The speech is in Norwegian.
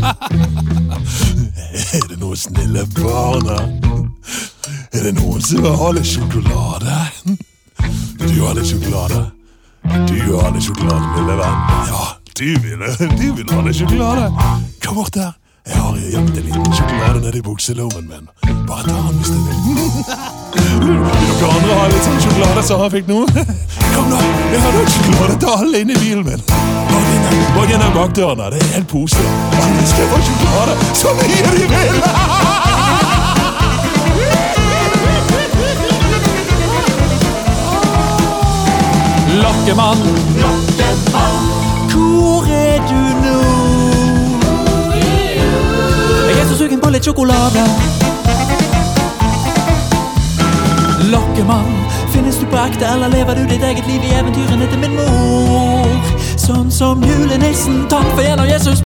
Er det noen snille barna? Er det noen som vil ha litt sjokolade? Du har litt sjokolade. Du har litt sjokolade, lille venn. Ja, du vil ha litt sjokolade. Kom bort der. Jeg har gjemt en liten sjokolade nede i bukselommen min. Bare ta den hvis du vil. Vil dere andre ha litt sånn sjokolade som han fikk nå? Kom da, jeg har noen sjokolade til alle inne i bilen min. Bak inn den bakdørene, det er en pose. Alle skal få sjokolade, så mye de vil. Lokkemann, hvor er du nå? Jeg er så sugen på litt sjokolade. Lokkemann, finnes du på ekte, eller lever du ditt eget liv i eventyrene til min mor? Sånn som julenissen, takk for en av Jesus.